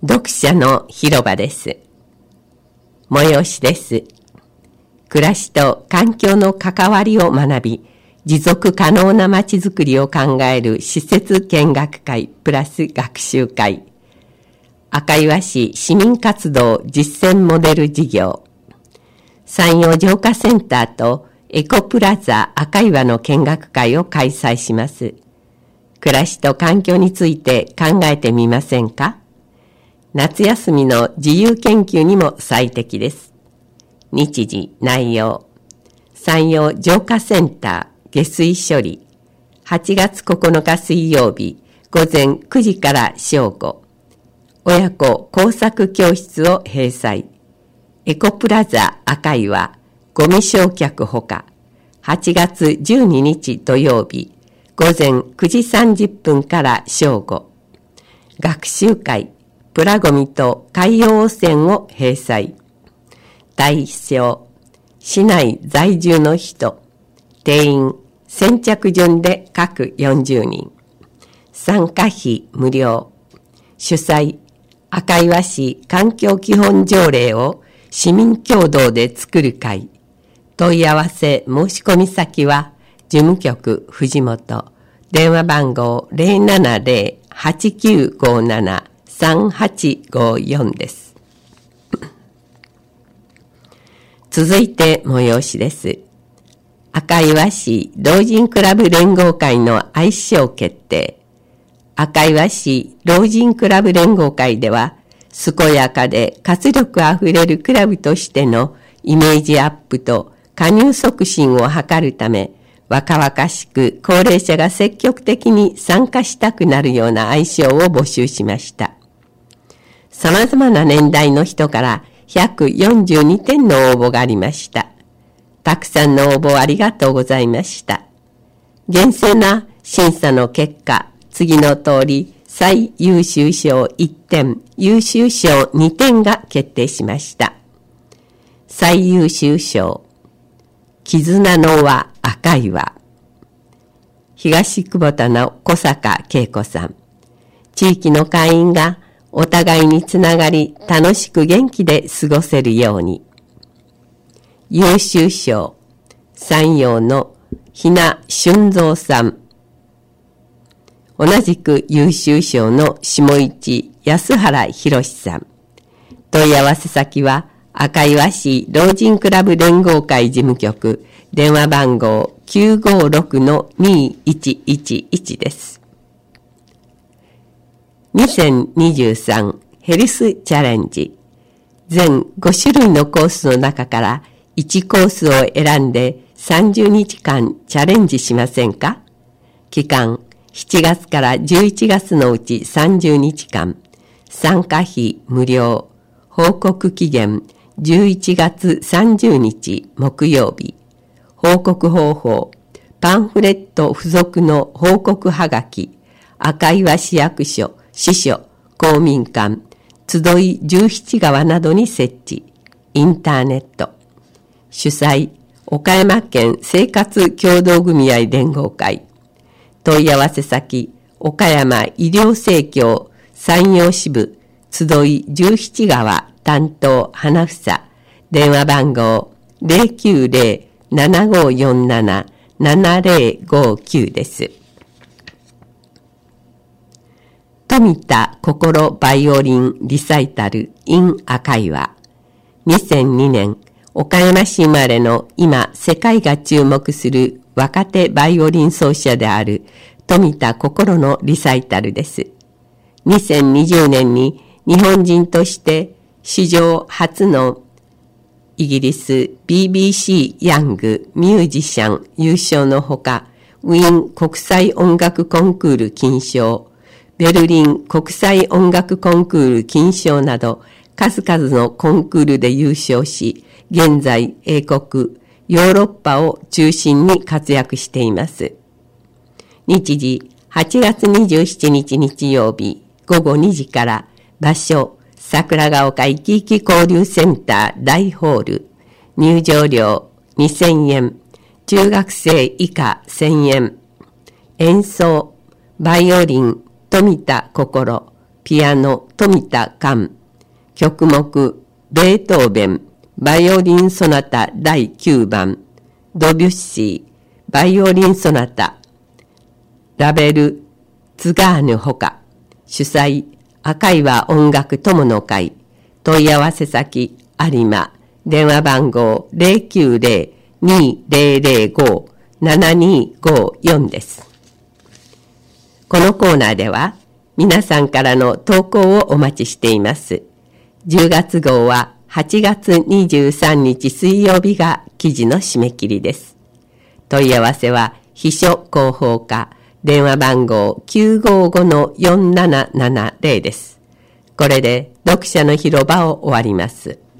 読者の広場です。催しです。暮らしと環境の関わりを学び、持続可能なまちづくりを考える施設見学会プラス学習会。赤岩市市民活動実践モデル事業。山陽浄化センターとエコプラザ赤岩の見学会を開催します。暮らしと環境について考えてみませんか？夏休みの自由研究にも最適です。日時、内容。山陽浄化センター下水処理。8月9日水曜日午前9時から正午。親子工作教室を閉鎖。エコプラザ赤岩ゴミ焼却ほか。8月12日土曜日午前9時30分から正午。学習会プラゴミと海洋汚染を閉鎖。対象、市内在住の人、定員、先着順で各40人。参加費無料。主催、赤岩市環境基本条例を市民共同で作る会。問い合わせ申し込み先は、事務局藤本、電話番号 070-8957-3854 です。続いて催しです。赤岩市老人クラブ連合会の愛称決定。赤岩市老人クラブ連合会では、健やかで活力あふれるクラブとしてのイメージアップと加入促進を図るため、若々しく高齢者が積極的に参加したくなるような愛称を募集しました。様々な年代の人から142点の応募がありました。たくさんの応募ありがとうございました。厳正な審査の結果、次の通り最優秀賞1点、優秀賞2点が決定しました。最優秀賞、絆の輪赤岩。東久保田の小坂恵子さん。地域の会員がお互いにつながり楽しく元気で過ごせるように。優秀賞、山陽のひな俊三さん。同じく優秀賞の下市安原博さん。問い合わせ先は赤岩市老人クラブ連合会事務局、電話番号 956-2111 です。2023ヘルスチャレンジ。全5種類のコースの中から1コースを選んで30日間チャレンジしませんか？期間7月から11月のうち30日間。参加費無料。報告期限11月30日木曜日。報告方法。パンフレット付属の報告はがき。赤岩市役所、支所、公民館、集い17川などに設置。インターネット。主催、岡山県生活協同組合連合会。問い合わせ先、岡山医療生協山陽支部、集い17川担当花房、電話番号 090-7547-7059 です。富田心バイオリンリサイタル in 赤岩。2002年、岡山市生まれの今世界が注目する若手バイオリン奏者である富田心のリサイタルです。2020年に日本人として史上初のイギリス BBC ヤングミュージシャン優勝のほか、ウィーン国際音楽コンクール金賞、ベルリン国際音楽コンクール金賞など数々のコンクールで優勝し、現在英国、ヨーロッパを中心に活躍しています。日時8月27日日曜日午後2時から、場所桜ヶ丘いきいき交流センター大ホール。入場料2000円。中学生以下1000円。演奏バイオリン富田心、 ピアノ富田寛、曲目ベートーベンバイオリンソナタ第9番、ドビュッシーバイオリンソナタ、ラベルツガーヌほか。主催赤岩音楽友の会。問い合わせ先有馬、電話番号 090-2005-7254 です。このコーナーでは皆さんからの投稿をお待ちしています。10月号は8月23日水曜日が記事の締め切りです。問い合わせは秘書広報課、電話番号 955-4770 です。これで読者の広場を終わります。